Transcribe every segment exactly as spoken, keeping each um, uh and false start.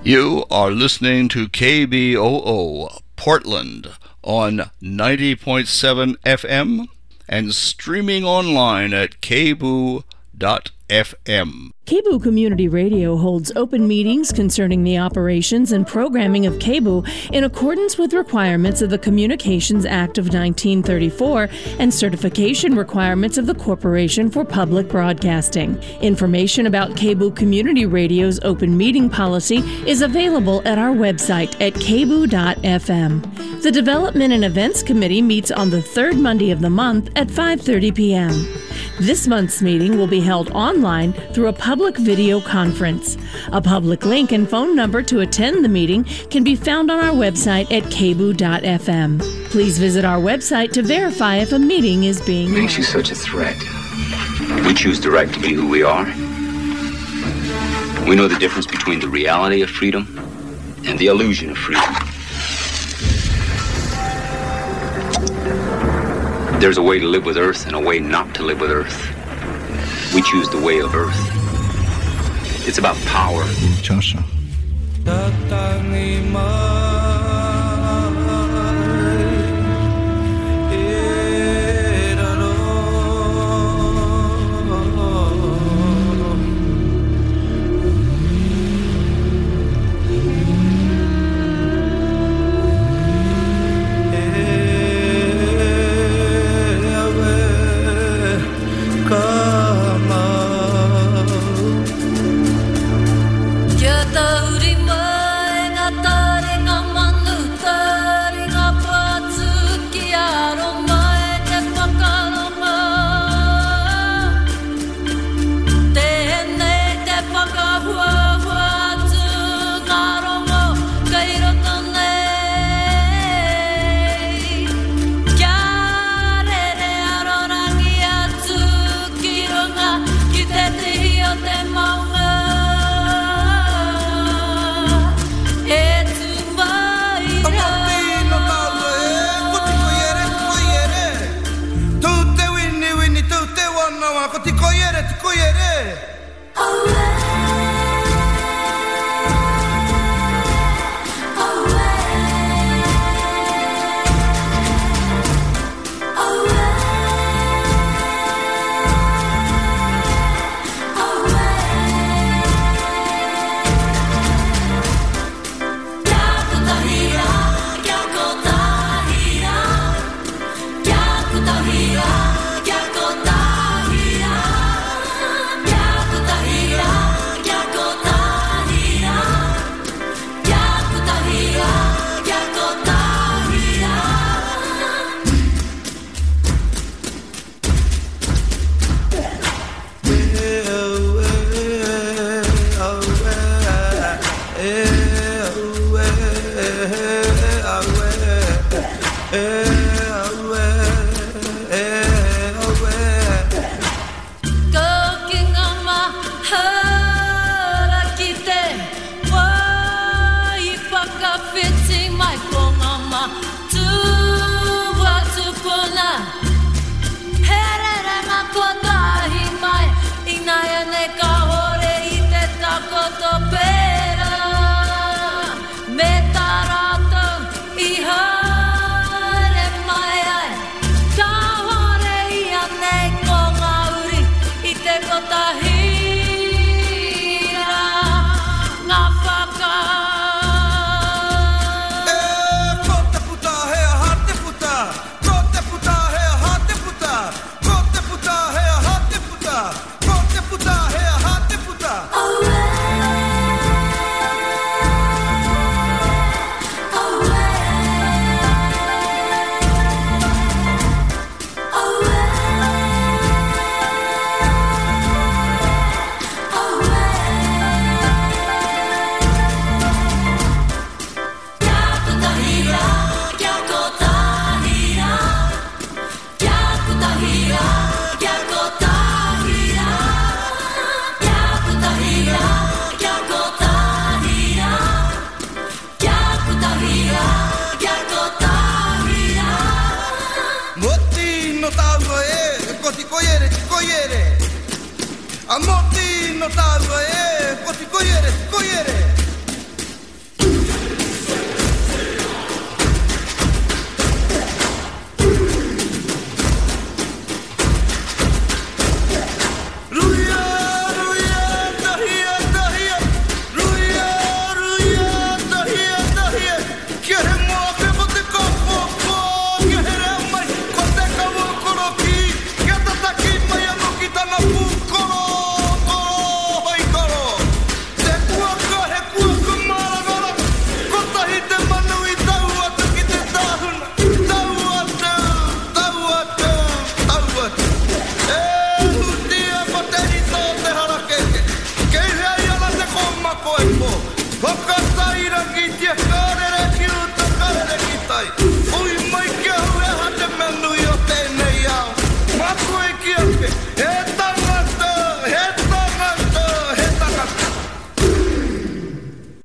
You are listening to K B O O Portland on ninety point seven F M and streaming online at k b o dot f m. K B O O Community Radio holds open meetings concerning the operations and programming of K B O O in accordance with requirements of the Communications Act of nineteen thirty-four and certification requirements of the Corporation for Public Broadcasting. Information about K B O O Community Radio's open meeting policy is available at our website at k b o dot f m. The Development and Events Committee meets on the third Monday of the month at five thirty p.m. This month's meeting will be held online through a public video conference. A public link and phone number to attend the meeting can be found on our website at k b o dot f m. Please visit our website to verify if a meeting is being held. What makes you such a threat? We choose direct to be who we are. We know the difference between the reality of freedom and the illusion of freedom. There's a way to live with Earth and a way not to live with Earth. We choose the way of Earth. It's about power. Chasha.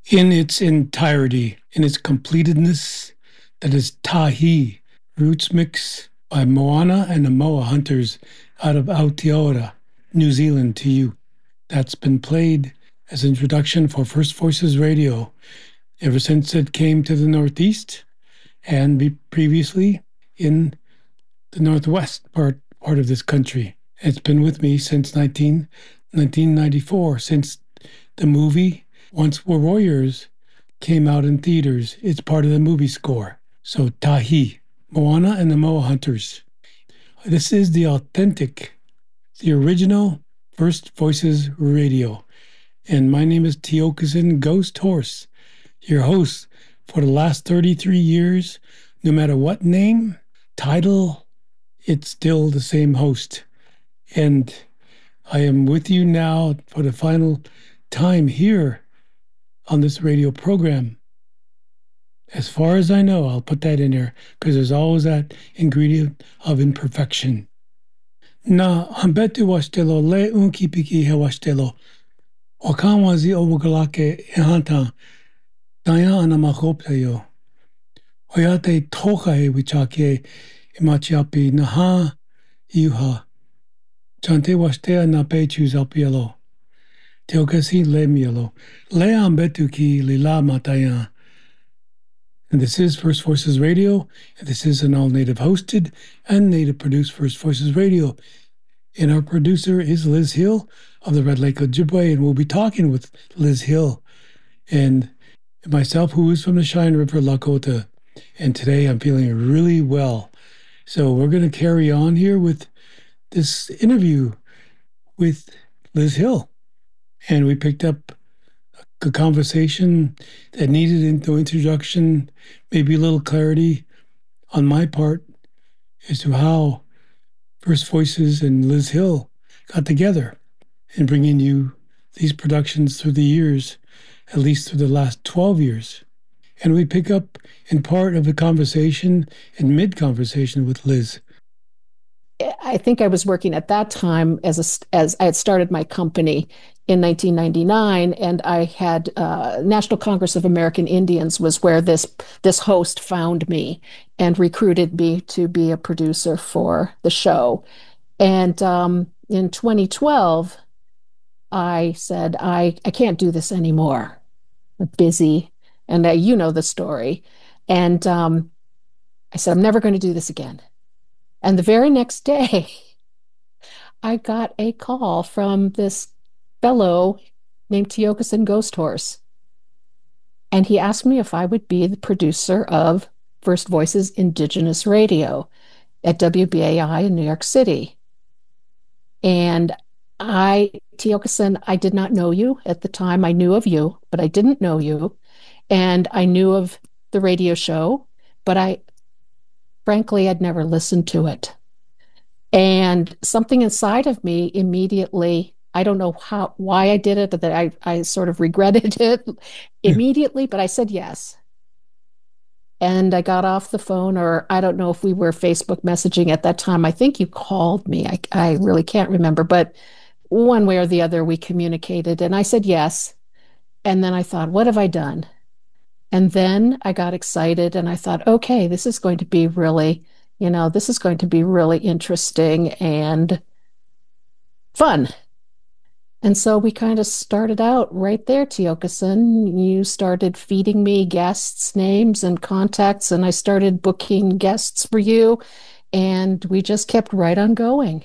in its entirety, in its completedness. That is Tahi, roots mix by Moana and the Moa Hunters out of Aotearoa, New Zealand, to you. That's been played as introduction for First Voices Radio ever since it came to the Northeast and be previously in the Northwest part, part of this country. It's been with me since nineteen, nineteen ninety-four, since the movie Once Were Warriors came out in theaters. It's part of the movie score. So Tahi, Moana and the Moa Hunters. This is the authentic, the original First Voices Radio. And my name is Tiokasin Ghost Horse, your host for the last thirty-three years. No matter what name, title, it's still the same host. And I am with you now for the final time here on this radio program. As far as I know, I'll put that in there because there's always that ingredient of imperfection. Na hambetu washtelo le unki piki he washtelo. Wakanwazi obugalake ehanta. Daya anamahoptayo. Oyate toka e wichake imachiapi naha iuha. Chante washtea na pechus alpielo. Teokasi le mielo. Le ambetu ki lila mataya. And this is First Voices Radio, and this is an all-native hosted and native-produced First Voices Radio. And our producer is Liz Hill of the Red Lake Ojibwe, and we'll be talking with Liz Hill and myself, who is from the Cheyenne River, Lakota. And today I'm feeling really well. So we're going to carry on here with this interview with Liz Hill. And we picked up a conversation that needed no introduction, maybe a little clarity on my part as to how First Voices and Liz Hill got together in bringing you these productions through the years, at least through the last twelve years. And we pick up in part of the conversation and mid-conversation with Liz. I think I was working at that time as a, as I had started my company in nineteen ninety-nine, and I had uh, National Congress of American Indians was where this this host found me and recruited me to be a producer for the show. And um, in twenty twelve, I said, I, I can't do this anymore. I'm busy, and uh, you know the story. And um, I said, I'm never going to do this again. And the very next day, I got a call from this fellow named Tiokasin Ghost Horse. And he asked me if I would be the producer of First Voices Indigenous Radio at W B A I in New York City. And I, Tiokasin, I did not know you at the time. I knew of you, but I didn't know you. And I knew of the radio show, but I, frankly, I'd never listened to it. And something inside of me immediately, I don't know how, why I did it, but that I, I sort of regretted it immediately, but I said yes. And I got off the phone, or I don't know if we were Facebook messaging at that time. I think you called me. I, I really can't remember, but one way or the other, we communicated, and I said yes. And then I thought, what have I done? And then I got excited and I thought, okay, this is going to be really, you know, this is going to be really interesting and fun. And so we kind of started out right there, Tiokasin. You started feeding me guests' names and contacts, and I started booking guests for you, and we just kept right on going.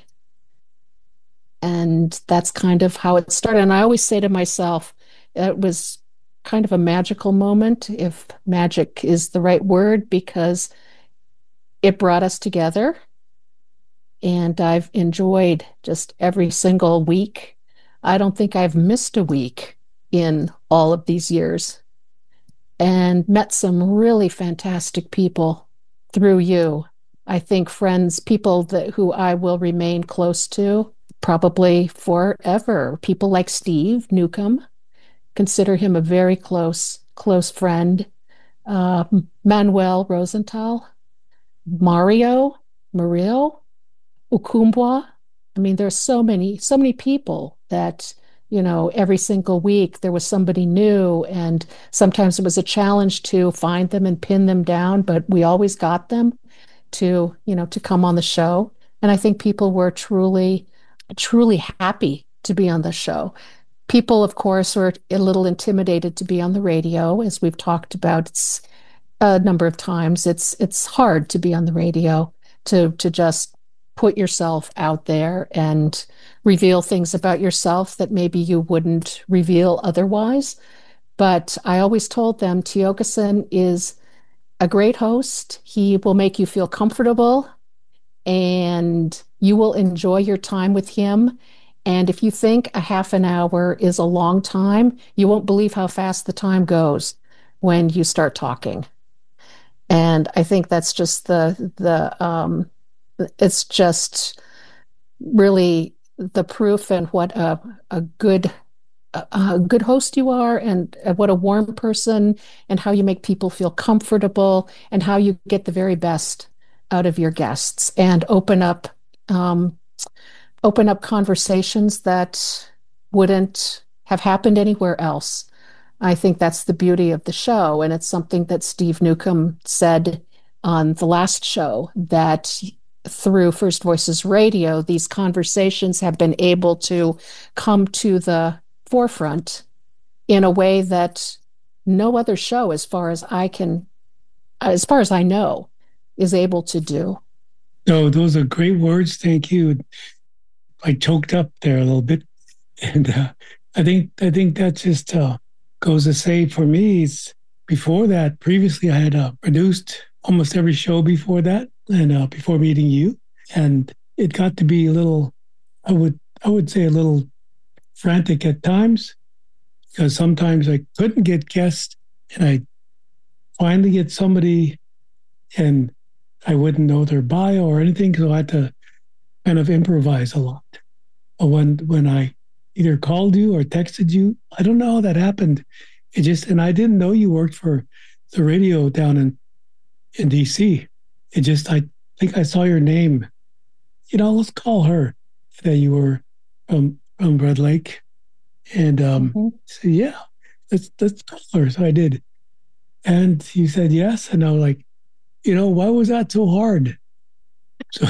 And that's kind of how it started. And I always say to myself, it was kind of a magical moment, if magic is the right word, because it brought us together. And I've enjoyed just every single week. I don't think I've missed a week in all of these years, and met some really fantastic people through you. I think friends, people that who I will remain close to probably forever. People like Steve Newcomb, consider him a very close, close friend. Uh, Manuel Rosenthal, Mario, Mario, Ukumbwa. I mean, there's so many, so many people that you know, every single week there was somebody new, and sometimes it was a challenge to find them and pin them down, but we always got them to, you know, to come on the show. And I think people were truly, truly happy to be on the show. People, of course, were a little intimidated to be on the radio, as we've talked about it's a number of times. It's it's hard to be on the radio, to to just put yourself out there and reveal things about yourself that maybe you wouldn't reveal otherwise. But I always told them Tiokasin is a great host. He will make you feel comfortable and you will enjoy your time with him. And if you think a half an hour is a long time, you won't believe how fast the time goes when you start talking. And I think that's just the the um, it's just really the proof and what a a good a good host you are, and what a warm person, and how you make people feel comfortable, and how you get the very best out of your guests and open up um, open up conversations that wouldn't have happened anywhere else. I think that's the beauty of the show, and it's something that Steve Newcomb said on the last show, that through First Voices Radio, these conversations have been able to come to the forefront in a way that no other show, as far as I can, as far as I know, is able to do. No, those are great words. Thank you. I choked up there a little bit, and uh, I think I think that just uh, goes to say for me. It's, before that, previously I had uh, produced almost every show before that, and uh, before meeting you, and it got to be a little, I would I would say a little frantic at times, because sometimes I couldn't get guests, and I finally get somebody, and I wouldn't know their bio or anything, so I had to kind of improvise a lot. But when when I either called you or texted you, I don't know how that happened. It just, and I didn't know you worked for the radio down in in D C. It just, I think I saw your name. You know, let's call her, that you were from from Red Lake, and um, mm-hmm. so yeah, let's let's call her. So I did, and you said yes, and I was like, you know, why was that so hard? So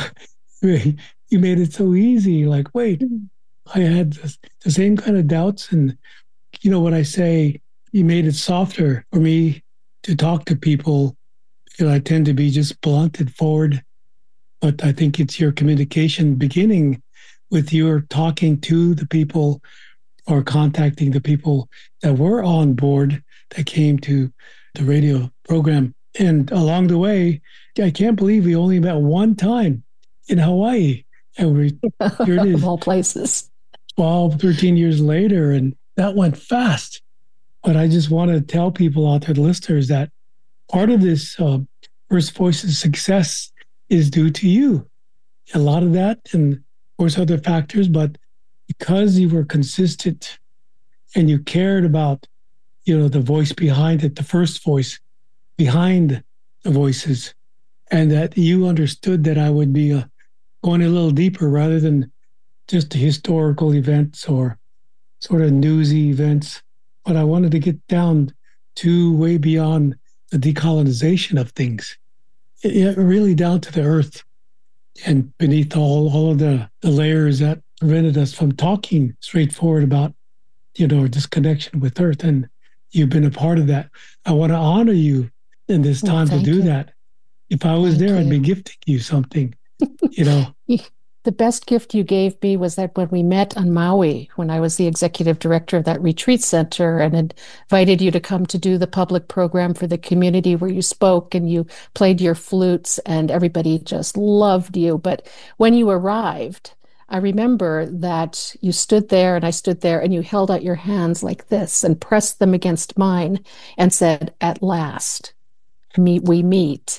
you made it so easy. Like, wait, I had this, the same kind of doubts, and you know what I say, you made it softer for me to talk to people, because I tend to be just blunt and forward. But I think it's your communication beginning with your talking to the people or contacting the people that were on board that came to the radio program. And along the way, I can't believe we only met one time in Hawaii. And we, here it is. Of all places. twelve, thirteen years later, and that went fast. But I just want to tell people out there, the listeners, that part of this uh, First Voices success is due to you. A lot of that, and of course other factors, but because you were consistent and you cared about, you know, the voice behind it, the first voice behind the voices, and that you understood that I would be uh, going a little deeper rather than just the historical events or sort of newsy events. But I wanted to get down to way beyond the decolonization of things, it, it really down to the earth and beneath all, all of the, the layers that prevented us from talking straightforward about, you know, disconnection with earth. And you've been a part of that. I want to honor you in this time well, to do you. that. If I was thank there, you. I'd be gifting you something, you know. The best gift you gave me was that when we met on Maui, when I was the executive director of that retreat center, and had invited you to come to do the public program for the community, where you spoke and you played your flutes and everybody just loved you. But when you arrived, I remember that you stood there and I stood there, and you held out your hands like this and pressed them against mine and said, "At last, meet we meet."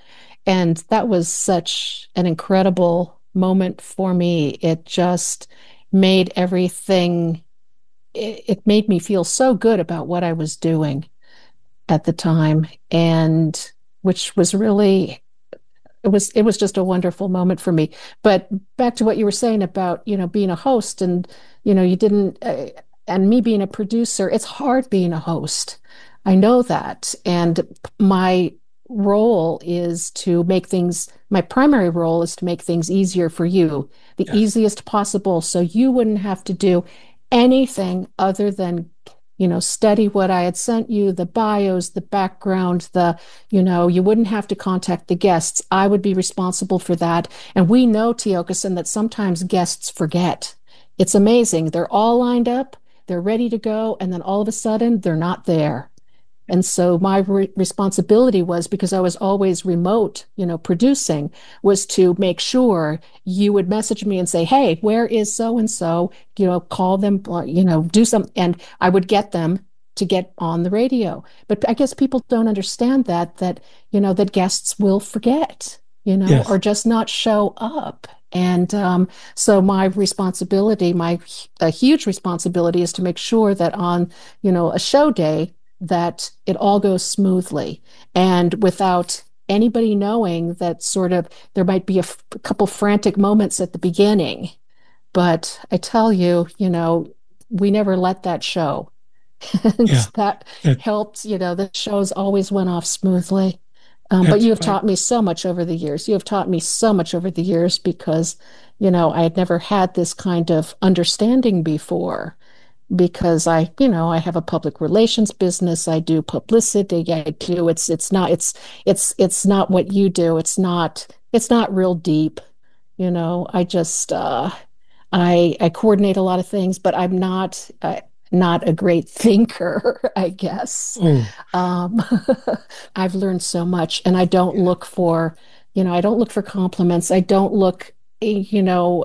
And that was such an incredible moment for me. It just made everything, it, it made me feel so good about what I was doing at the time, and which was really it was it was just a wonderful moment for me. But back to what you were saying about, you know, being a host and, you know, you didn't, uh, and me being a producer, it's hard being a host. I know that. And my role is to make things, my primary role is to make things easier for you, the Yes. easiest possible, so you wouldn't have to do anything other than, you know, study what I had sent you, the bios, the background, the, you know, you wouldn't have to contact the guests. I would be responsible for that. And we know, Tiokasin, that sometimes guests forget. It's amazing. They're all lined up, they're ready to go, and then all of a sudden they're not there. And so my re- responsibility was, because I was always remote, you know, producing, was to make sure you would message me and say, hey, where is so and so? You know, call them, uh, you know, do some, and I would get them to get on the radio. But I guess people don't understand that, that, you know, that guests will forget, you know, Yes. or just not show up. And um, so my responsibility, my a huge responsibility is to make sure that on, you know, a show day, that it all goes smoothly and without anybody knowing that sort of there might be a, f- a couple frantic moments at the beginning. But I tell you, you know, we never let that show. And Yeah. that That- helped, you know, the shows always went off smoothly. Um, but That's you have right. taught me so much over the years. You have taught me so much over the years because, you know, I had never had this kind of understanding before because I, you know, I have a public relations business. I do publicity. I do. It's it's not it's it's it's not what you do. It's not it's not real deep. You know, I just uh, I I coordinate a lot of things, but I'm not uh, not a great thinker, I guess. Oh, Um, I've learned so much, and I don't look for, you know, I don't look for compliments. I don't look, eh, you know,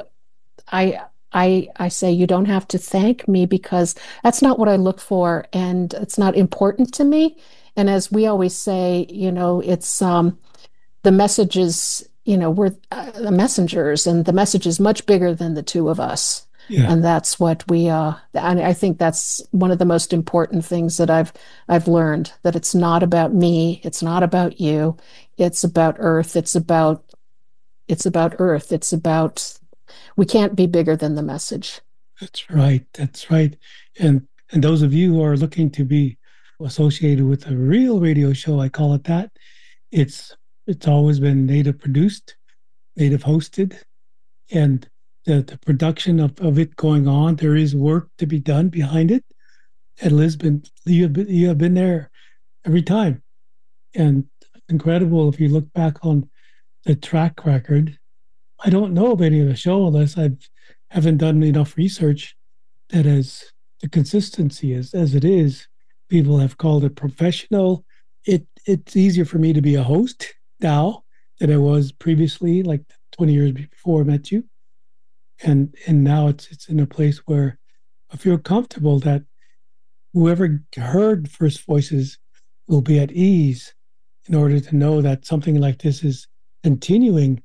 I I I say you don't have to thank me because that's not what I look for and it's not important to me. And as we always say, you know, it's um the messages, you know, we're uh, the messengers and the message is much bigger than the two of us. yeah. And that's what we uh and I think that's one of the most important things that I've I've learned, that it's not about me, it's not about you, it's about Earth, it's about it's about Earth, it's about we can't be bigger than the message. That's right. That's right. And and those of you who are looking to be associated with a real radio show, I call it that, it's it's always been native produced, native hosted, and the, the production of, of it going on, there is work to be done behind it. And Lisbon, you have been, you have been there every time. And incredible if you look back on the track record. I don't know of any of the show unless I haven't done enough research that as the consistency is as it is, people have called it professional. It it's easier for me to be a host now than I was previously, like twenty years before I met you. And and now it's it's in a place where I feel comfortable that whoever heard First Voices will be at ease in order to know that something like this is continuing,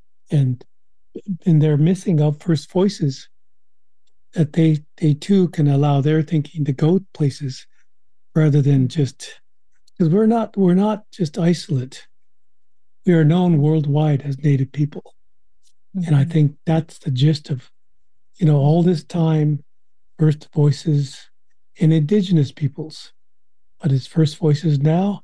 and in their missing of First Voices, that they they too can allow their thinking to go places rather than just, because we're not we're not just isolate. We are known worldwide as Native people. Mm-hmm. And I think that's the gist of, you know, all this time, First Voices in Indigenous peoples. But it's First Voices now.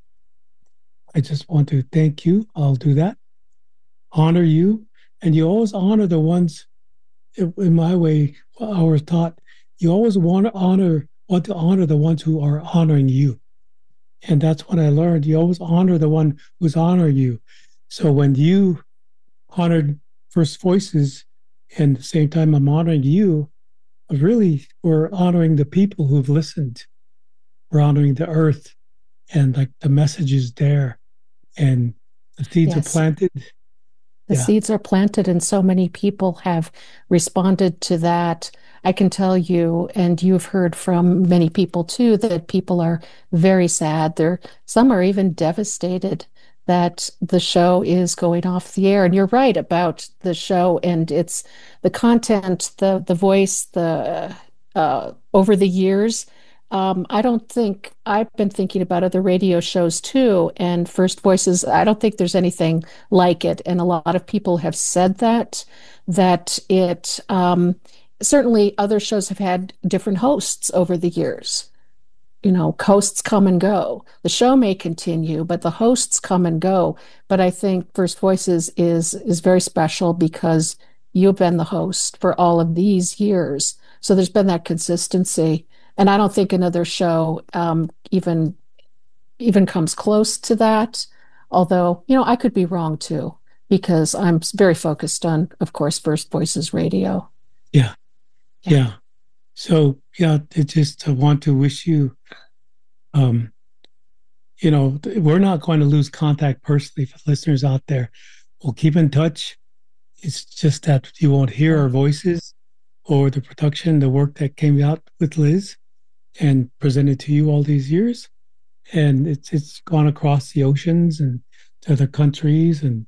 I just want to thank you. I'll do that. Honor you. And you always honor the ones, in my way, I was taught, you always want to honor, want to honor the ones who are honoring you. And that's what I learned. You always honor the one who's honoring you. So when you honored First Voices, and at the same time I'm honoring you, really we're honoring the people who've listened. We're honoring the earth, and like the message is there, and the seeds yes. are planted. The yeah. seeds are planted, and so many people have responded to that. I can tell you, and you've heard from many people too, that people are very sad. They're, some are even devastated that the show is going off the air. And you're right about the show and its the content, the the voice, the uh, over the years, Um, I don't think I've been thinking about other radio shows too, and First Voices, I don't think there's anything like it. And a lot of people have said that, that it um, certainly other shows have had different hosts over the years. You know, hosts come and go. The show may continue, but the hosts come and go. But I think First Voices is is very special because you've been the host for all of these years. So there's been that consistency. And I don't think another show um, even even comes close to that. Although, you know, I could be wrong too, because I'm very focused on, of course, First Voices Radio. Yeah. Yeah. yeah. So, yeah, I just want to wish you, um, you know, we're not going to lose contact personally for listeners out there. We'll keep in touch. It's just that you won't hear our voices or the production, the work that came out with Liz and presented to you all these years. And it's it's gone across the oceans and to other countries and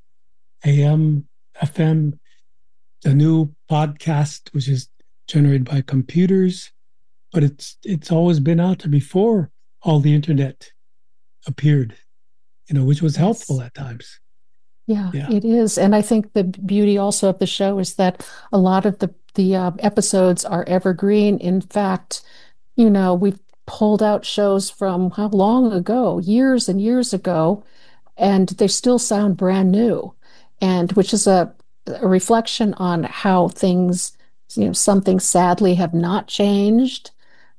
A M, F M, the new podcast, which is generated by computers, but it's it's always been out there before all the internet appeared, you know, which was Yes. helpful at times. Yeah, Yeah. it is. And I think the beauty also of the show is that a lot of the the uh, episodes are evergreen. In fact, you know, we've pulled out shows from how long ago, years and years ago, and they still sound brand new, and which is a, a reflection on how things, you know, some things sadly have not changed,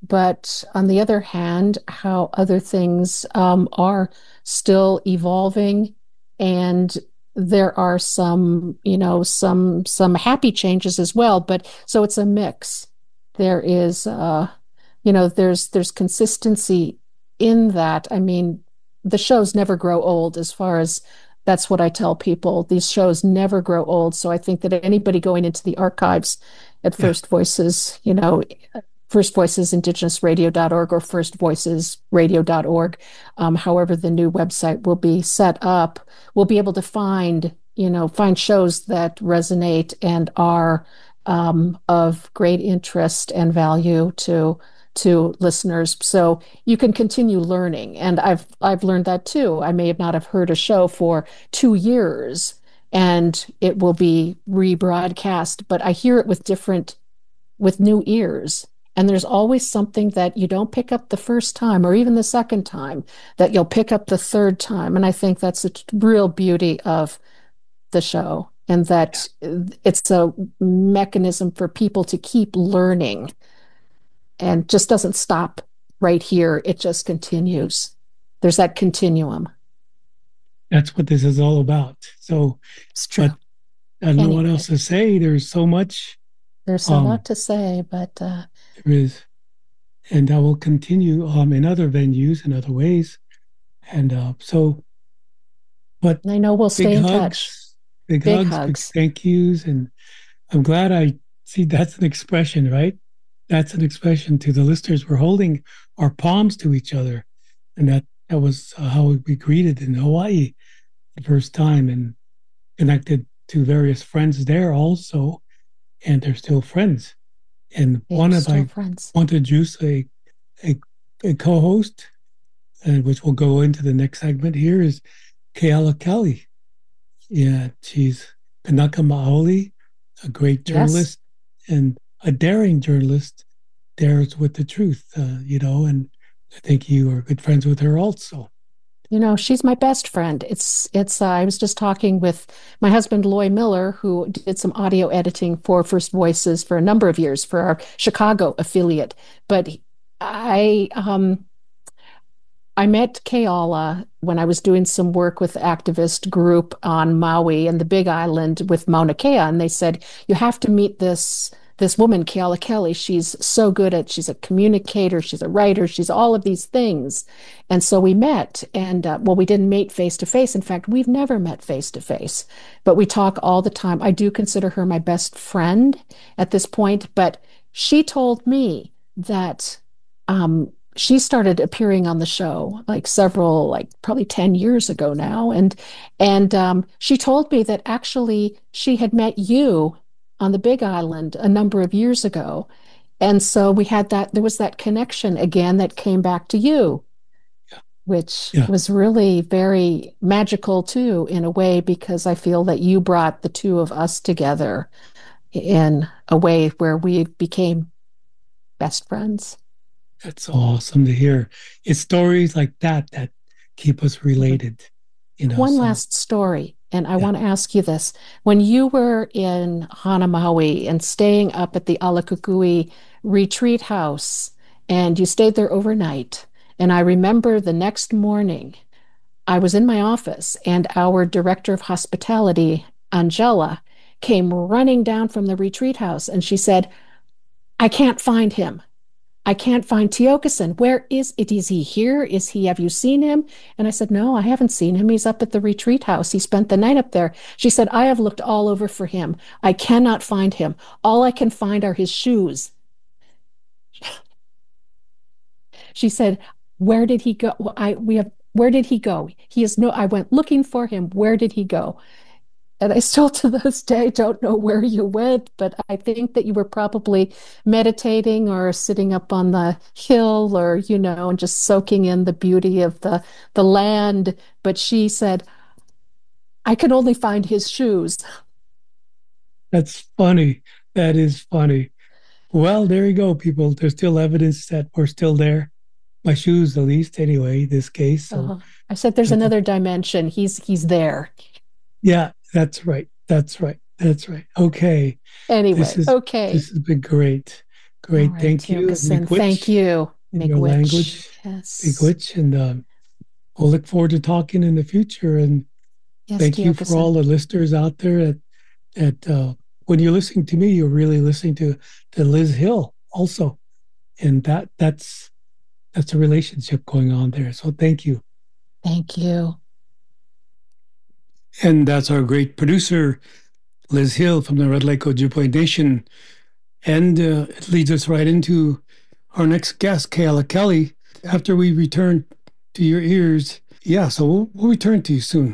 but on the other hand, how other things um, are still evolving, and there are some, you know, some some happy changes as well. But so it's a mix. There is, uh, you know, there's there's consistency in that. I mean, the shows never grow old as far as that's what I tell people. These shows never grow old. So I think that anybody going into the archives at Yeah. First Voices, you know, First Voices Indigenous Radio dot org or First Voices Radio dot org, um, however the new website will be set up, will be able to find, you know, find shows that resonate and are um, of great interest and value to to listeners. So you can continue learning. And I've I've learned that too. I may not have heard a show for two years and it will be rebroadcast, but I hear it with different with new ears. And there's always something that you don't pick up the first time or even the second time that you'll pick up the third time. And I think that's the real beauty of the show, and that it's a mechanism for people to keep learning and just doesn't stop right here. It just continues. There's that continuum. That's what this is all about. So, It's true. but I don't know what Anyway. else to say. There's so much There's a Um, lot to say, but uh, there is. And I will continue um, in other venues in other ways. And uh, so, but I know we'll stay big in hugs, touch. big, Big hugs, hugs. big thank yous. And I'm glad I see that's an expression, right? That's an expression to the listeners. We're holding our palms to each other. And that, that was uh, how we greeted in Hawaii the first time, and connected to various friends there also. And they're still friends. And Yeah, one of still I friends. want to introduce a, a, a co-host, and which will go into the next segment here, is Keala Kelly. Yeah, she's Kanaka Maoli, a great Yes. journalist and a daring journalist, dares with the truth, uh, you know, and I think you are good friends with her also. You know, she's my best friend. It's it's. Uh, I was just talking with my husband, Loy Miller, who did some audio editing for First Voices for a number of years for our Chicago affiliate. But I um I met Keala when I was doing some work with the activist group on Maui and the Big Island with Mauna Kea, and they said, you have to meet this this woman, Keala Kelly. She's so good at, she's a communicator, she's a writer, she's all of these things. And so we met, and uh, well, we didn't meet face to face. In fact, we've never met face to face, but we talk all the time. I do consider her my best friend at this point, but she told me that um, she started appearing on the show like several, like probably ten years ago now. And, and um, she told me that actually she had met you on the Big Island a number of years ago. And so we had that, there was that connection again that came back to you, Yeah. which Yeah. was really very magical too, in a way, because I feel that you brought the two of us together in a way where we became best friends. That's awesome to hear. It's stories like that that keep us related. You know, One so, last story, and I Yeah. want to ask you this. When you were in Hanamaui and staying up at the Alakukui retreat house, and you stayed there overnight, and I remember the next morning, I was in my office, and our director of hospitality, Angela, came running down from the retreat house, and she said, I can't find him. I can't find Tiokasin. Where is it? Is he here? Is he, have you seen him? And I said, no, I haven't seen him. He's up at the retreat house. He spent the night up there. She said, I have looked all over for him. I cannot find him. All I can find are his shoes. She said, where did he go? Well, I, we have, where did he go? He is no, I went looking for him. Where did he go? And I still to this day don't know where you went, but I think that you were probably meditating or sitting up on the hill or, you know, and just soaking in the beauty of the, the land. But she said, I can only find his shoes. That's funny. That is funny. Well, there you go, people. There's still evidence that we're still there. My shoes, at least, anyway, this case. So, Uh-huh. I said, there's another dimension. He's he's there. Yeah, that's right. That's right. That's right. Okay. Anyway, This is, okay. This has been great. Great. All right, Thank you. Tiokasin, Miigwech, thank you. in your Miigwech. language. Yes. Miigwech, and um, we'll look forward to talking in the future. And Yes, thank you for Tiokasin. all the listeners out there that, that uh, when you're listening to me, you're really listening to, to Liz Hill also. And that that's that's a relationship going on there. So thank you. Thank you. And that's our great producer, Liz Hill from the Red Lake Ojibwe Nation. And uh, it leads us right into our next guest, Kayla Kelly. After we return to your ears, yeah, so we'll, we'll return to you soon.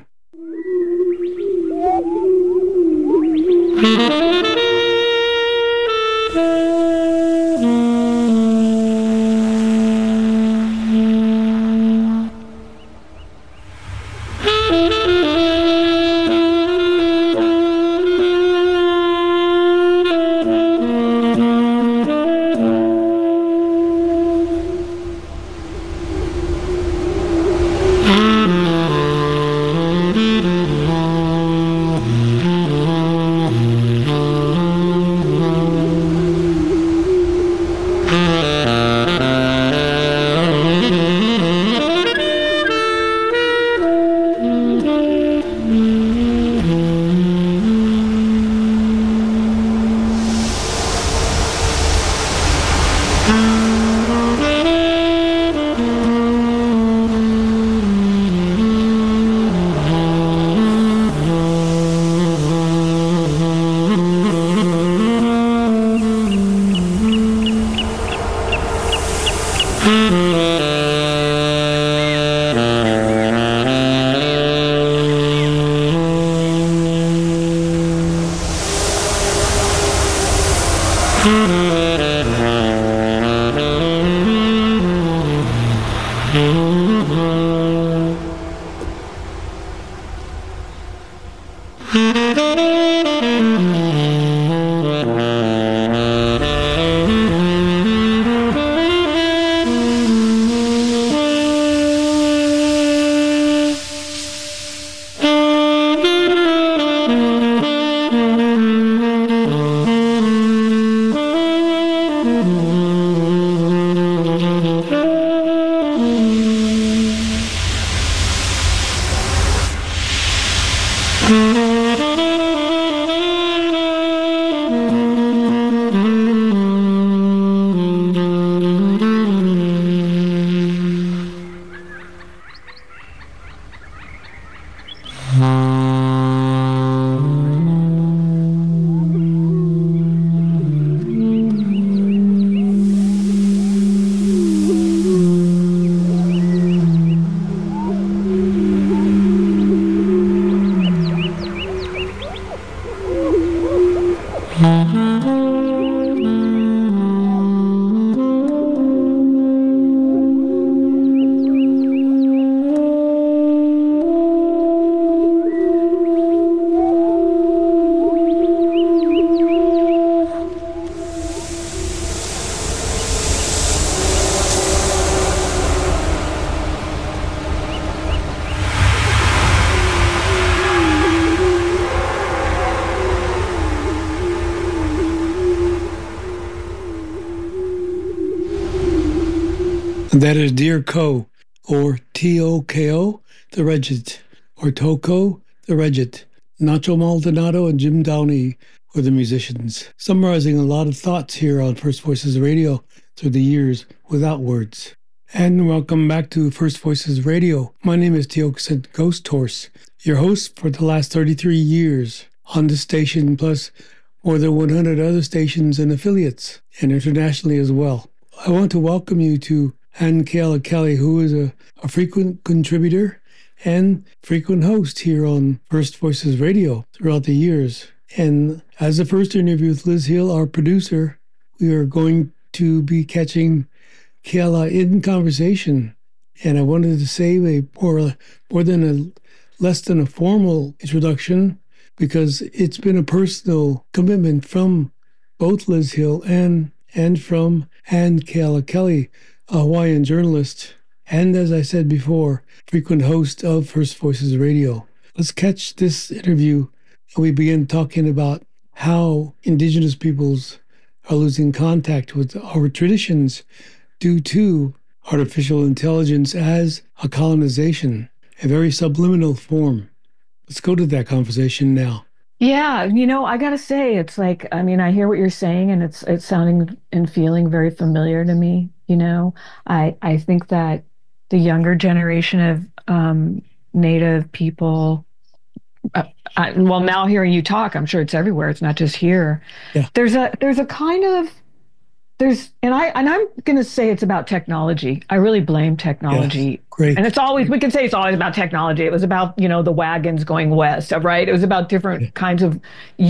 And that is Dear Co, or T O K O, the Regid, or Toko, the Regid. Nacho Maldonado and Jim Downey were the musicians, summarizing a lot of thoughts here on First Voices Radio through the years without words. And welcome back to First Voices Radio. My name is Teokson Ghost Horse, your host for the last thirty-three years on the station, plus more than one hundred other stations and affiliates, and internationally as well. I want to welcome you to Ann Kayla Kelly, who is a, a frequent contributor and frequent host here on First Voices Radio throughout the years. And as the first interview with Liz Hill, our producer, we are going to be catching Kayla in conversation. And I wanted to say a more, more than a less than a formal introduction, because it's been a personal commitment from both Liz Hill and and from Ann Kayla Kelly, a Hawaiian journalist, and as I said before, frequent host of First Voices Radio. Let's catch this interview, and we begin talking about how Indigenous peoples are losing contact with our traditions due to artificial intelligence as a colonization, a very subliminal form. Let's go to that conversation now. Yeah, you know, I gotta say, it's like, I mean, I hear what you're saying, and it's it's sounding and feeling very familiar to me. You know, I I think that the younger generation of um, Native people, uh, I, well, now hearing you talk, I'm sure it's everywhere. It's not just here. Yeah. There's a there's a kind of there's and I and I'm gonna say it's about technology. I really blame technology. Yes, great. And it's always, we can say it's always about technology. It was about, you know, the wagons going west, right? It was about different yeah. kinds of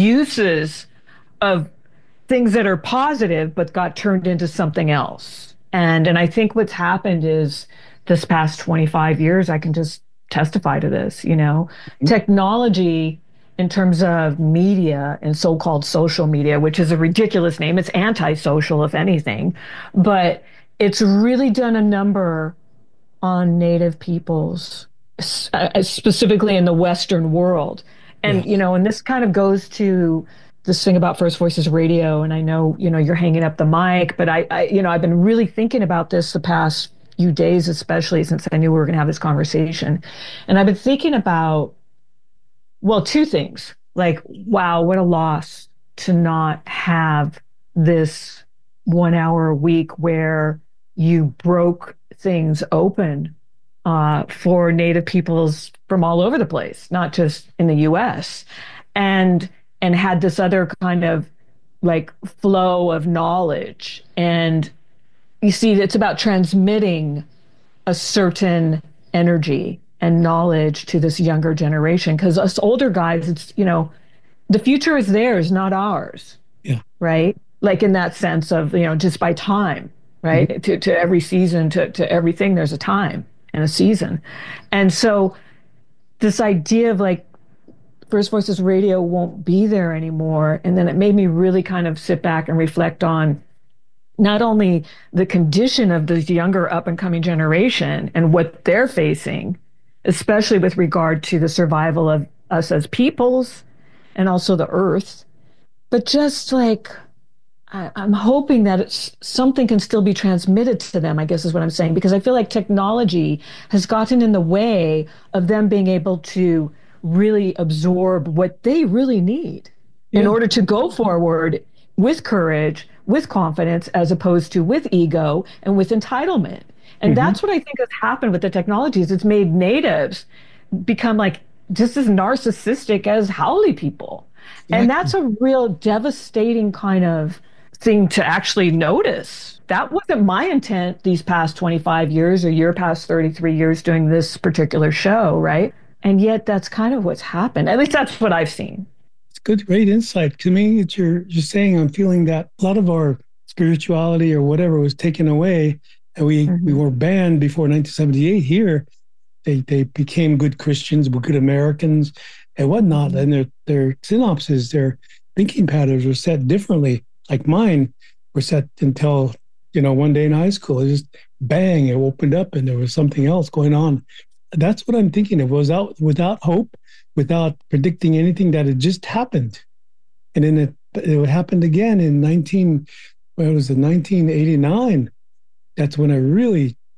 uses of things that are positive, but got turned into something else. And and I think what's happened is this past twenty-five years, I can just testify to this, you know, mm-hmm. technology in terms of media and so-called social media, which is a ridiculous name. It's anti-social, if anything, but it's really done a number on Native peoples, uh, specifically in the Western world. And, yeah. you know, and this kind of goes to this thing about First Voices Radio. And I know, you know, you're hanging up the mic, but I, I you know, I've been really thinking about this the past few days, especially since I knew we were going to have this conversation. And I've been thinking about, well, two things. Like, wow, what a loss to not have this one hour a week where you broke things open uh, for Native peoples from all over the place, not just in the U S, and and had this other kind of like flow of knowledge. And you see, it's about transmitting a certain energy and knowledge to this younger generation, because us older guys, it's, you know, the future is theirs, not ours. Yeah. Right. Like in that sense of, you know, just by time, right. Mm-hmm. To, to every season, to, to everything, there's a time and a season. And so this idea of like First Voices Radio won't be there anymore. And then it made me really kind of sit back and reflect on not only the condition of this younger up and coming generation and what they're facing, especially with regard to the survival of us as peoples and also the earth, but just like, I, I'm hoping that it's, something can still be transmitted to them, I guess is what I'm saying, because I feel like technology has gotten in the way of them being able to really absorb what they really need yeah. in order to go forward with courage, with confidence, as opposed to with ego and with entitlement. And mm-hmm. that's what I think has happened with the technologies. It's made natives become like just as narcissistic as haole people. Yeah. And that's a real devastating kind of thing to actually notice. That wasn't my intent these past twenty-five years or year past thirty-three years doing this particular show, right? And yet that's kind of what's happened. At least that's what I've seen. It's good, great insight. To me, it's you're, you're saying, I'm feeling that a lot of our spirituality or whatever was taken away. And we, mm-hmm. we were banned before nineteen seventy-eight here. They they became good Christians, good Americans and whatnot. And their their synopses, their thinking patterns were set differently. Like mine were set until, you know, one day in high school, it just bang, it opened up and there was something else going on. That's what I'm thinking of. Without, without hope, without predicting anything, that it just happened. And then it, it happened again in nineteen, what was it, nineteen eighty-nine. That's when I really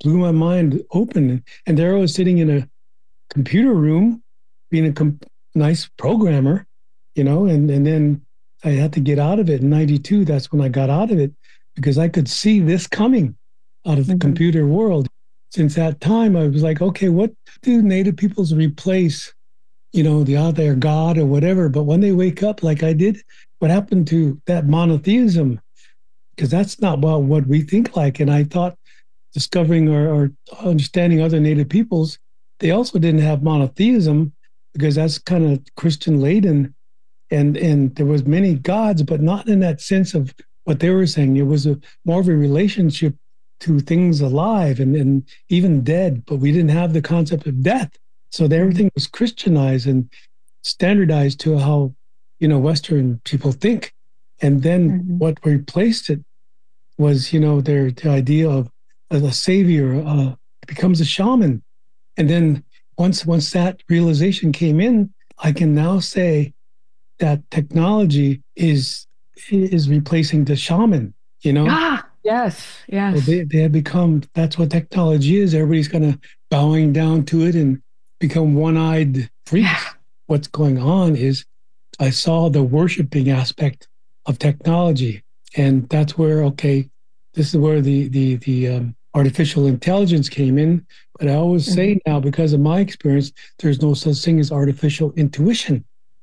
blew my mind open. And there I was sitting in a computer room, being a com- nice programmer, you know, and, and then I had to get out of it in ninety-two. That's when I got out of it because I could see this coming out of the mm-hmm. computer world. Since that time, I was like, okay, what do Native peoples replace, you know, the other God or whatever? But when they wake up like I did, what happened to that monotheism? Because that's not well, what we think like. And I thought discovering or, or understanding other Native peoples, they also didn't have monotheism because that's kind of Christian laden. And and there was many gods, but not in that sense of what they were saying. It was a more of a relationship to things alive and, and even dead, but we didn't have the concept of death. So everything was Christianized and standardized to how, you know, Western people think. And then mm-hmm. what replaced it was, you know, their the idea of a savior uh, becomes a shaman. And then once once that realization came in, I can now say that technology is is replacing the shaman, you know? Ah, yes, yes. So they, they have become, that's what technology is. Everybody's kind of bowing down to it and become one-eyed freaks. Yeah. What's going on is I saw the worshiping aspect of technology. And that's where, okay, this is where the the the um, artificial intelligence came in. But I always mm-hmm. say now, because of my experience, there's no such thing as artificial intuition.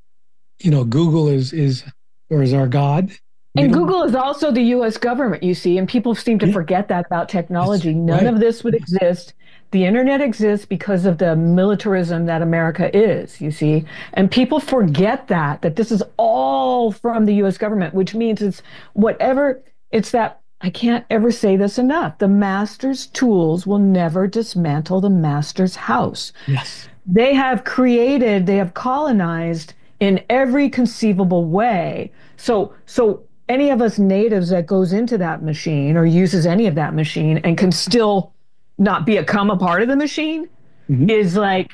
You know, Google is is or is our God. And Google is also the U S government, you see, and people seem to yeah. forget that about technology. That's None right. of this would exist. The internet exists because of the militarism that America is, you see. And people forget that, that this is all from the U S government, which means it's whatever, it's that, I can't ever say this enough, the master's tools will never dismantle the master's house. Yes. They have created, they have colonized in every conceivable way. So, so any of us natives that goes into that machine or uses any of that machine and can still not become a part of the machine mm-hmm. is like,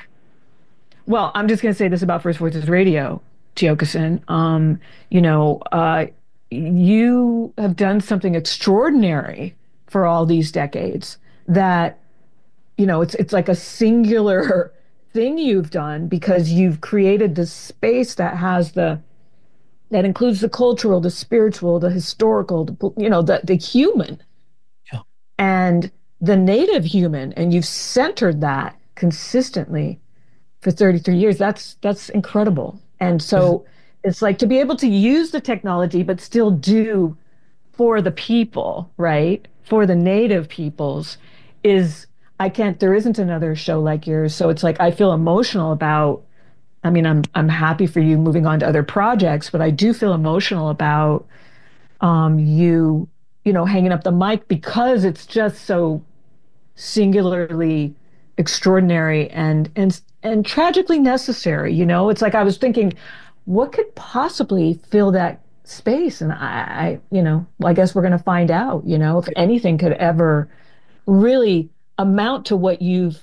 well, I'm just going to say this about First Voices Radio, Tiokasin. Um, you know, uh, you have done something extraordinary for all these decades that, you know, it's it's like a singular thing you've done because you've created this space that has the, that includes the cultural, the spiritual, the historical, the, you know, the, the human yeah. and the native human. And you've centered that consistently for thirty-three years. That's, that's incredible. And so it's like to be able to use the technology, but still do for the people, right? For the native peoples is, I can't, there isn't another show like yours. So it's like, I feel emotional about, I mean, I'm I'm happy for you moving on to other projects, but I do feel emotional about um, you, you know, hanging up the mic because it's just so singularly extraordinary and and and tragically necessary. You know, it's like I was thinking, what could possibly fill that space? And I, I you know, well, I guess we're going to find out. You know, if anything could ever really amount to what you've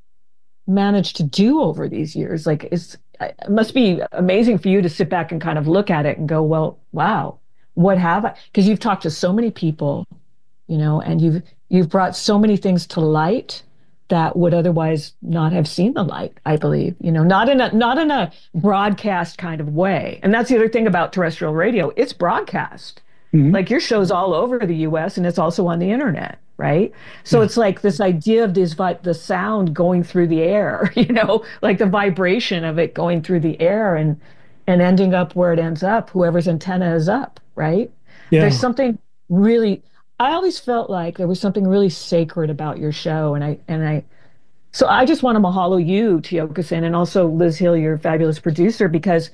managed to do over these years. Like it's, it must be amazing for you to sit back and kind of look at it and go, well, wow, what have I, because you've talked to so many people, you know, and you've, you've brought so many things to light that would otherwise not have seen the light, I believe, you know, not in a, not in a broadcast kind of way. And that's the other thing about terrestrial radio. It's broadcast. Mm-hmm. Like your show's all over the U S and it's also on the internet. Right. So yeah. It's like this idea of this, the sound going through the air, you know, like the vibration of it going through the air and, and ending up where it ends up, whoever's antenna is up. Right. Yeah. There's something really, I always felt like there was something really sacred about your show. And I, and I, so I just want to mahalo you, Tiokasin, and also Liz Hill, your fabulous producer, because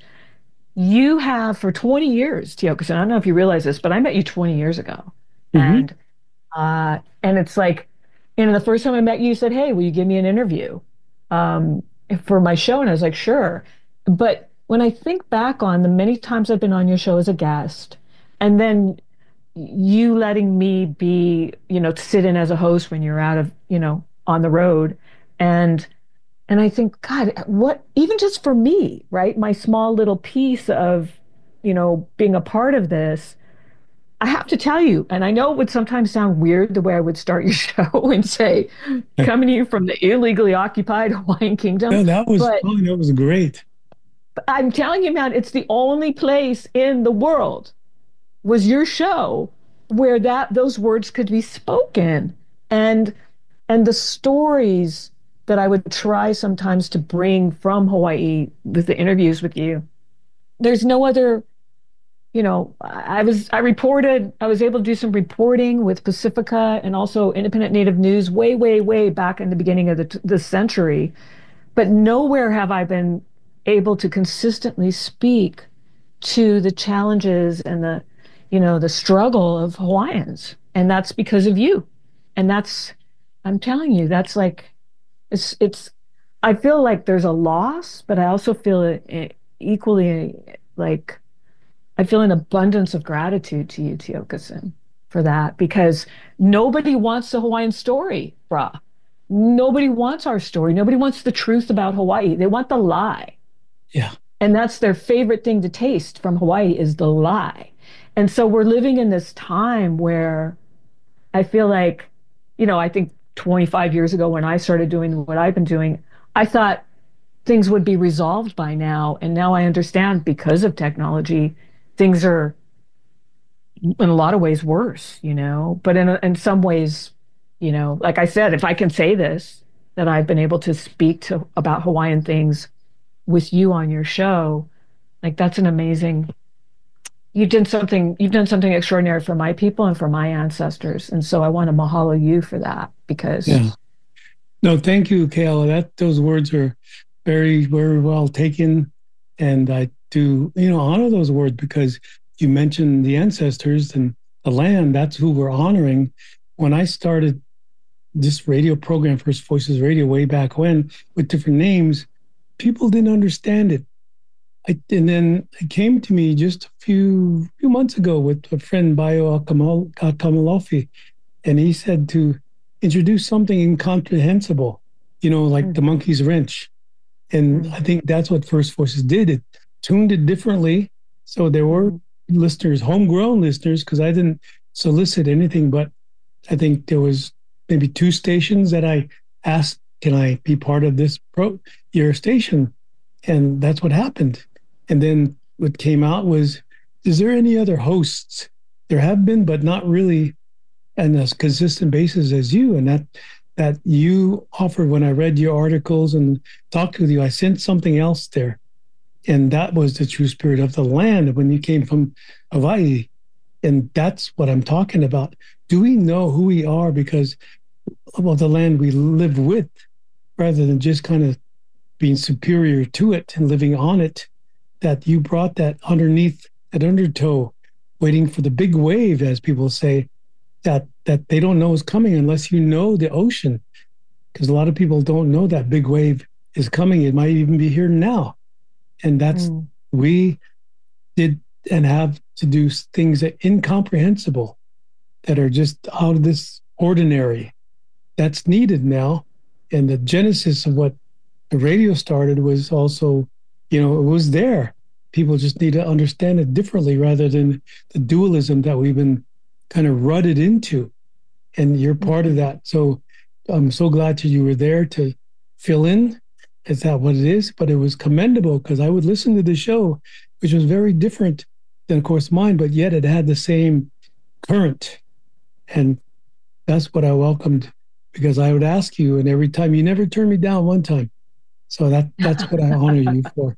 you have for twenty years, Tiokasin, I don't know if you realize this, but I met you twenty years ago. Mm-hmm. And Uh, and it's like, you know, the first time I met you, you said, hey, will you give me an interview um, for my show? And I was like, sure. But when I think back on the many times I've been on your show as a guest, and then you letting me be, you know, sit in as a host when you're out of, you know, on the road. And, and I think, God, what, even just for me, right? My small little piece of, you know, being a part of this, I have to tell you, and I know it would sometimes sound weird the way I would start your show and say, coming to you from the illegally occupied Hawaiian Kingdom. No, that was but fun. That was great. I'm telling you, man, it's the only place in the world was your show where that those words could be spoken. And and the stories that I would try sometimes to bring from Hawaii with the interviews with you. There's no other, you know, I was I reported, I was able to do some reporting with Pacifica and also Independent Native News way, way, way back in the beginning of the the century. But nowhere have I been able to consistently speak to the challenges and the, you know, the struggle of Hawaiians. And that's because of you. And that's, I'm telling you, that's like, it's, it's, I feel like there's a loss, but I also feel it, it equally like, I feel an abundance of gratitude to you, Tiokasin, for that, because nobody wants the Hawaiian story, brah. Nobody wants our story. Nobody wants the truth about Hawaii. They want the lie. Yeah. And that's their favorite thing to taste from Hawaii is the lie. And so we're living in this time where I feel like, you know, I think twenty-five years ago when I started doing what I've been doing, I thought things would be resolved by now. And now I understand because of technology, things are in a lot of ways worse, you know, but in, in some ways, you know, like I said, if I can say this, that I've been able to speak to about Hawaiian things with you on your show, like that's an amazing, you did something, you've done something extraordinary for my people and for my ancestors. And so I want to mahalo you for that because. Yeah. No, thank you, Kayla. That those words are very, very well taken. And I do, you know, honor those words because you mentioned the ancestors and the land. That's who we're honoring. When I started this radio program, First Voices Radio, way back when, with different names, people didn't understand it. I, and then it came to me just a few few months ago with a friend, Bayo Akamalofi, and he said to introduce something incomprehensible, you know, like mm-hmm. the monkey's wrench. And mm-hmm. I think that's what First Voices did. It tuned it differently. So there were mm-hmm. listeners, homegrown listeners, because I didn't solicit anything, but I think there was maybe two stations that I asked, can I be part of this pro your station? And that's what happened. And then what came out was, is there any other hosts? There have been, but not really on a consistent basis as you. And that that you offered when I read your articles and talked with you, I sensed something else there. And that was the true spirit of the land when you came from Hawaii. And that's what I'm talking about. Do we know who we are because of the land we live with, rather than just kind of being superior to it and living on it? That you brought that underneath, that undertow, waiting for the big wave, as people say, that that they don't know is coming unless you know the ocean. Because a lot of people don't know that big wave is coming. It might even be here now. And that's, mm. we did and have to do things that incomprehensible, that are just out of this ordinary. That's needed now. And the genesis of what the radio started was also, you know, it was there. People just need to understand it differently rather than the dualism that we've been kind of rutted into. And you're part of that. So I'm so glad that you were there to fill in. Is that what it is? But it was commendable because I would listen to the show, which was very different than, of course, mine, but yet it had the same current. And that's what I welcomed, because I would ask you, and every time you never turned me down one time. So that that's what I honor you for.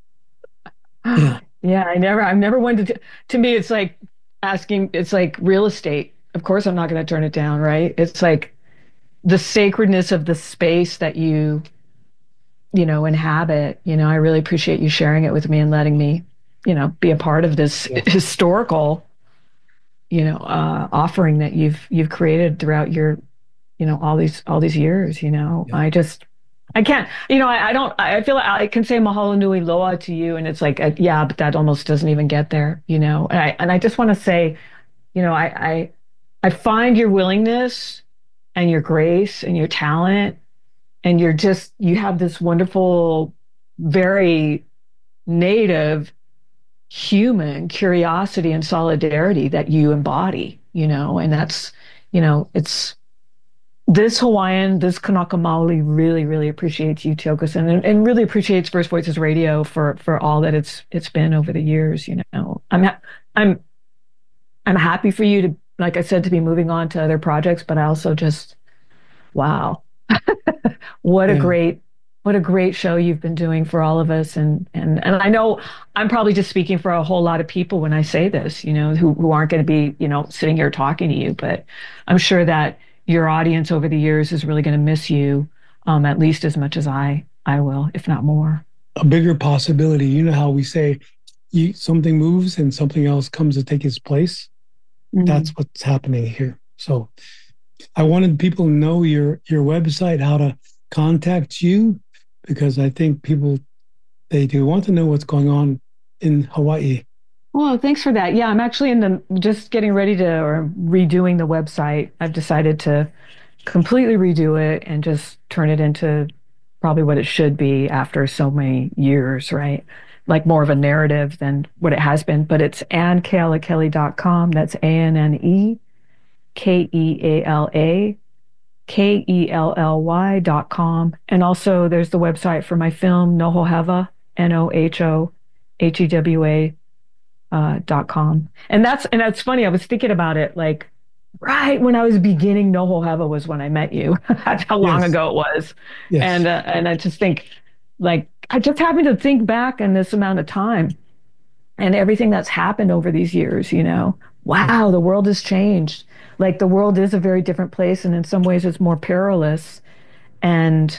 Yeah. Yeah, I never, I've never wanted to, to me, it's like asking, it's like real estate. Of course, I'm not going to turn it down, right? It's like the sacredness of the space that you, you know, inhabit. You know, I really appreciate you sharing it with me and letting me, you know, be a part of this yeah. historical, you know, uh, offering that you've, you've created throughout your, you know, all these, all these years, you know, yeah. I just, I can't, you know, I, I don't, I feel like I can say mahalo nui loa to you. And it's like, uh, yeah, but that almost doesn't even get there, you know? And I, and I just want to say, you know, I, I, I find your willingness and your grace and your talent, and you're just, you have this wonderful, very native human curiosity and solidarity that you embody, you know, and that's, you know, it's this Hawaiian, this Kanaka Maoli really, really appreciates you, Tiokasin, and, and really appreciates First Voices Radio for for all that it's it's been over the years. You know, I'm ha- I'm I'm happy for you to, like I said, to be moving on to other projects, but I also just, wow, what a Yeah. great what a great show you've been doing for all of us, and and and I know I'm probably just speaking for a whole lot of people when I say this, you know, who who aren't going to be, you know, sitting here talking to you, but I'm sure that your audience over the years is really going to miss you, um, at least as much as I I will, if not more. A bigger possibility. You know how we say you, something moves and something else comes to take its place? Mm-hmm. That's what's happening here. So I wanted people to know your your website, how to contact you, because I think people, they do want to know what's going on in Hawaii. Well, thanks for that. Yeah, I'm actually in the just getting ready to or redoing the website. I've decided to completely redo it and just turn it into probably what it should be after so many years, right? Like more of a narrative than what it has been. But it's anne keala kelly dot com. That's A N N E K E A L A K E L L Y dot com. And also there's the website for my film, Noho Heva, N O H O H E W A uh, dot com. And that's, and that's funny. I was thinking about it, like, right when I was beginning Noho Heva was when I met you. That's how long Yes. ago it was. Yes. And, uh, and I just think, like, I just happened to think back in this amount of time and everything that's happened over these years, you know, wow, the world has changed. Like the world is a very different place. And in some ways it's more perilous. And,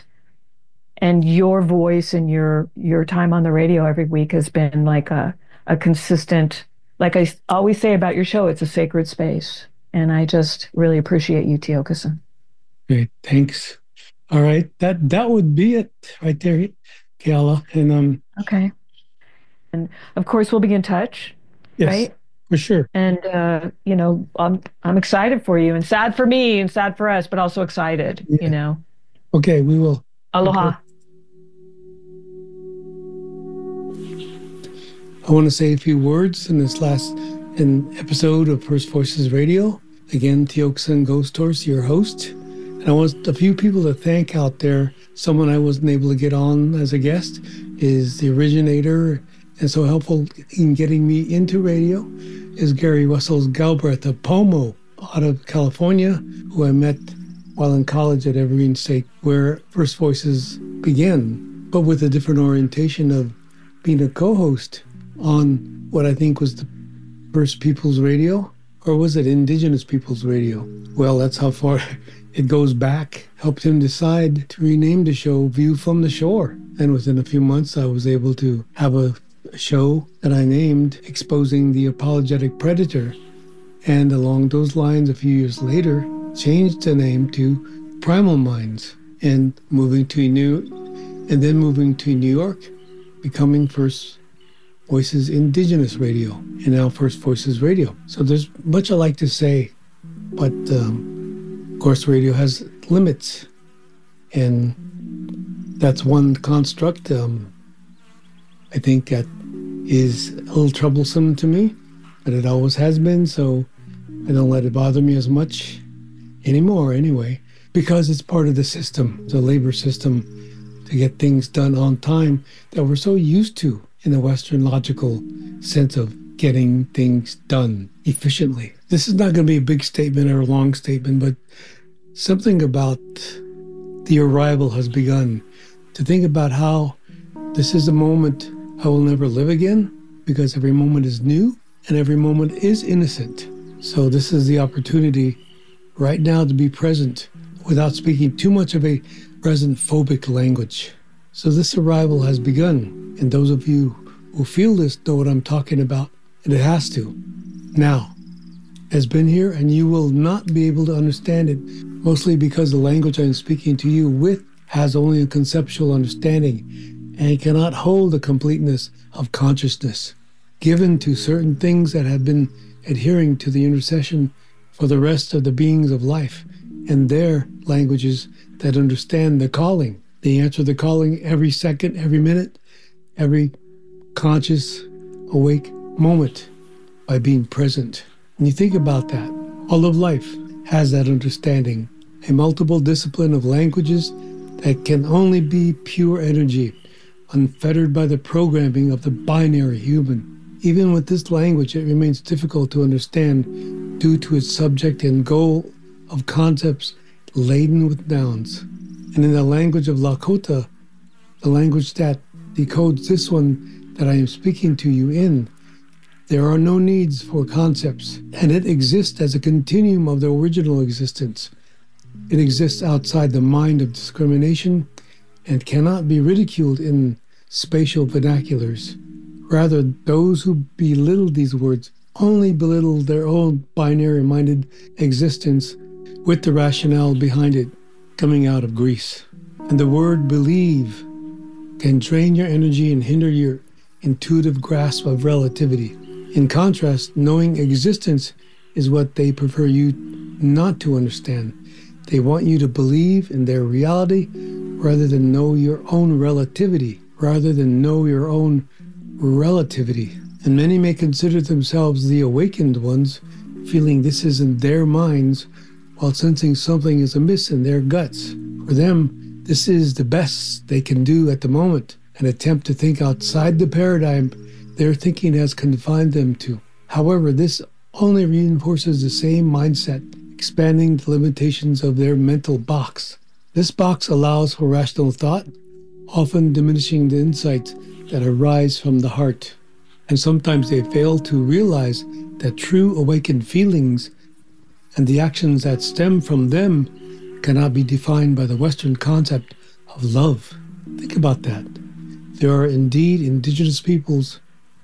and your voice and your, your time on the radio every week has been like a, a consistent, like I always say about your show, it's a sacred space. And I just really appreciate you, Tiokasin. Great, thanks. All right, that that would be it right there, Keala. And um, Okay. And of course, we'll be in touch, yes, right? for sure. And uh, you know, I'm I'm excited for you, and sad for me, and sad for us, but also excited. Yeah. You know. Okay, we will. Aloha. Okay. I want to say a few words in this last in episode of First Voices Radio. Again, Tiokasin Ghost Horse, your host. And I want a few people to thank out there. Someone I wasn't able to get on as a guest is the originator and so helpful in getting me into radio is Gary Russell's Galbraith of Pomo out of California, who I met while in college at Evergreen State, where First Voices began, but with a different orientation of being a co-host on what I think was the First People's Radio, or was it Indigenous People's Radio? Well, that's how far it goes back. Helped him decide to rename the show View from the Shore. And within a few months, I was able to have a, a show that I named Exposing the Apologetic Predator. And along those lines, a few years later, changed the name to Primal Minds, and moving to New, and then moving to New York, becoming First Voices Indigenous Radio, and now First Voices Radio. So there's much I like to say, but um, of course radio has limits, and that's one construct um, I think that is a little troublesome to me, but it always has been, so I don't let it bother me as much anymore anyway, because it's part of the system, the labor system, to get things done on time that we're so used to in the Western logical sense of getting things done efficiently. This is not going to be a big statement or a long statement, but something about the arrival has begun. To think about how this is a moment I will never live again, because every moment is new and every moment is innocent. So this is the opportunity right now to be present without speaking too much of a present phobic language. So this arrival has begun. And those of you who feel this know what I'm talking about, and it has to. Now, has been here, and you will not be able to understand it, mostly because the language I'm speaking to you with has only a conceptual understanding, and it cannot hold the completeness of consciousness given to certain things that have been adhering to the intercession for the rest of the beings of life, and their languages that understand the calling. They answer the calling every second, every minute, every conscious, awake moment by being present. When you think about that, all of life has that understanding, a multiple discipline of languages that can only be pure energy, unfettered by the programming of the binary human. Even with this language, it remains difficult to understand due to its subject and goal of concepts laden with nouns. And in the language of Lakota, the language that decodes this one that I am speaking to you in, there are no needs for concepts, and it exists as a continuum of the original existence. It exists outside the mind of discrimination and cannot be ridiculed in spatial vernaculars. Rather, those who belittle these words only belittle their own binary-minded existence with the rationale behind it coming out of Greece. And the word believe can drain your energy and hinder your intuitive grasp of relativity. In contrast, knowing existence is what they prefer you not to understand. They want you to believe in their reality rather than know your own relativity, rather than know your own relativity. And many may consider themselves the awakened ones, feeling this is in their minds while sensing something is amiss in their guts. For them, this is the best they can do at the moment, an attempt to think outside the paradigm their thinking has confined them to. However, this only reinforces the same mindset, expanding the limitations of their mental box. This box allows for rational thought, often diminishing the insights that arise from the heart. And sometimes they fail to realize that true awakened feelings and the actions that stem from them cannot be defined by the Western concept of love. Think about that. There are indeed indigenous peoples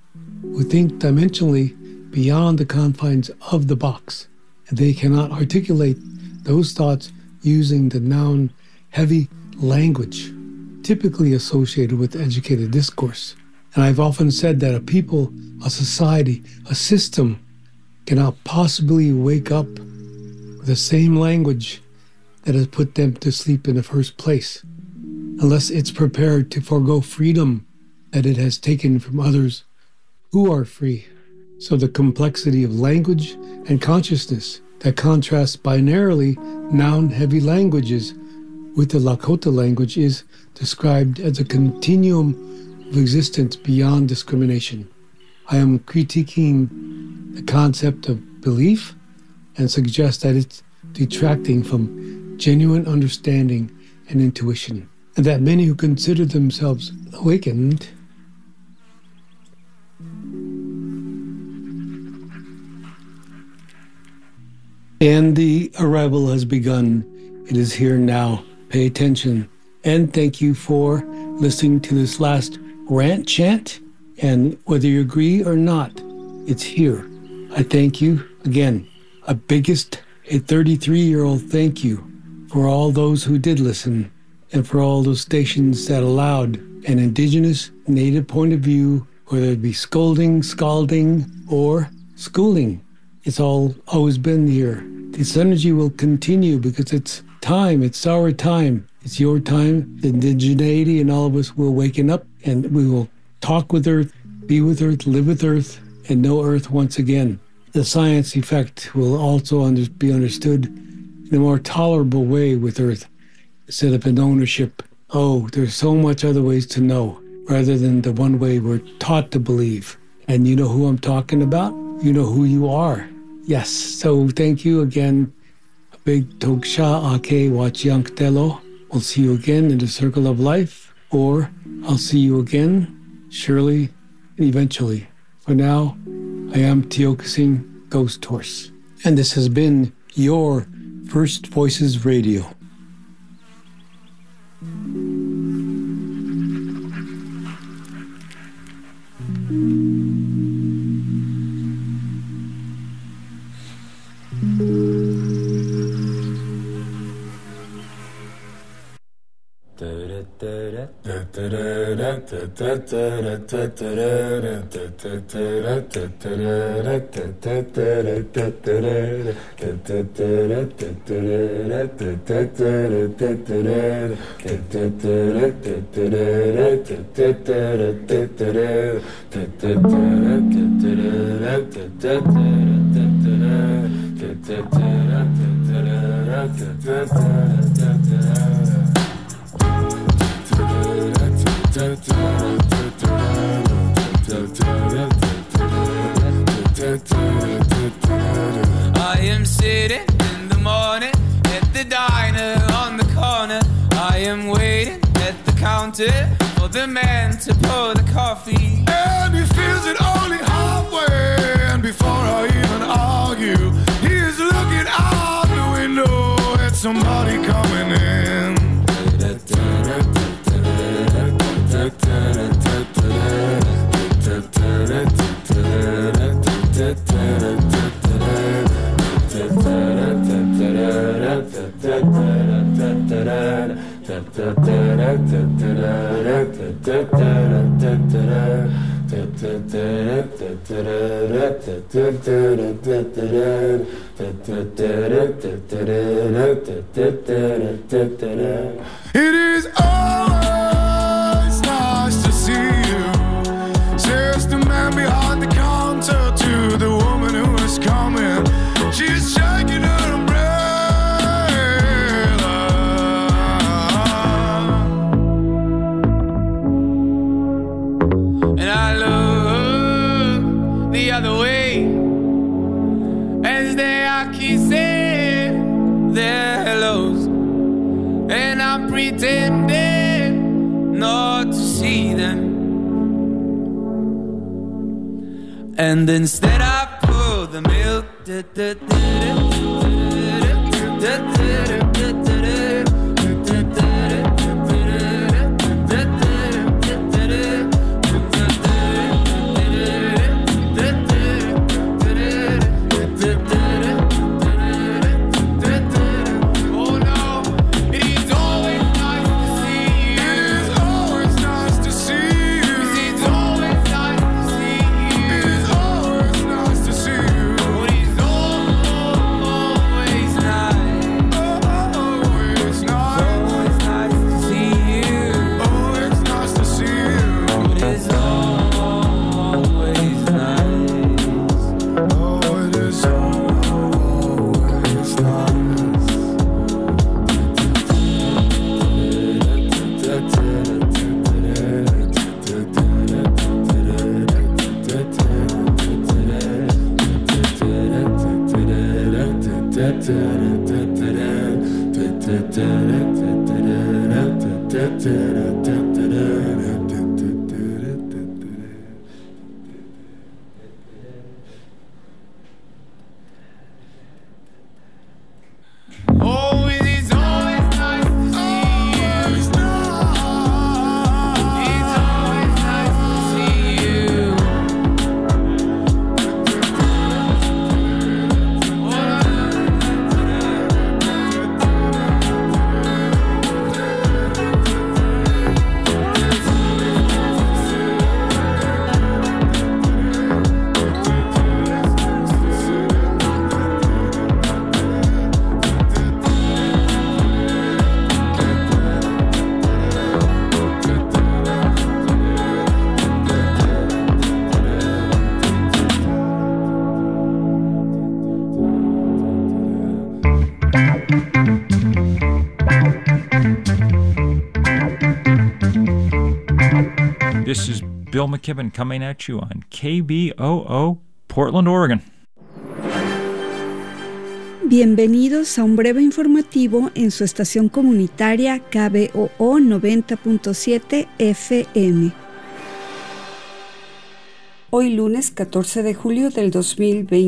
who think dimensionally beyond the confines of the box, and they cannot articulate those thoughts using the noun-heavy language typically associated with educated discourse. And I've often said that a people, a society, a system cannot possibly wake up with the same language that has put them to sleep in the first place, unless it's prepared to forego freedom that it has taken from others who are free. So the complexity of language and consciousness that contrasts binarily noun-heavy languages with the Lakota language is described as a continuum of existence beyond discrimination. I am critiquing the concept of belief and suggest that it's detracting from genuine understanding and intuition, and that many who consider themselves awakened and the arrival has begun. It is here now. Pay attention. And thank you for listening to this last rant chant. And whether you agree or not, it's here. I thank you again. A biggest, a thirty-three-year-old thank you for all those who did listen and for all those stations that allowed an indigenous native point of view, whether it be scolding, scalding, or schooling. It's all always been here. This energy will continue because it's time. It's our time. It's your time. The indigeneity and all of us will waken up and we will talk with Earth, be with Earth, live with Earth, and know Earth once again. The science effect will also under, be understood in a more tolerable way with Earth instead of an ownership. Oh, there's so much other ways to know rather than the one way we're taught to believe. And you know who I'm talking about? You know who you are. Yes, so thank you again. A big Togsha Ake Wachiank Telo. We'll see you again in the circle of life, or I'll see you again, surely and eventually. For now, I am Teokasing Ghost Horse, and this has been your First Voices Radio. Da I am sitting in the morning at the diner on the corner. I am waiting at the counter for the man to pour the coffee. And he feels it only halfway. And before I even argue, he is looking out the window at somebody coming in. It is always nice to see you, says the man behind the counter to the woman who is coming. She's shaking her umbrella, and I look the other way as they are kissing their hellos, and I'm pretending not to see them. And instead I pour the milk. This is Bill McKibben coming at you on K B O O, Portland, Oregon. Bienvenidos a un breve informativo en su estación comunitaria K B O O noventa punto siete F M. Hoy lunes catorce de julio del dos mil veinte.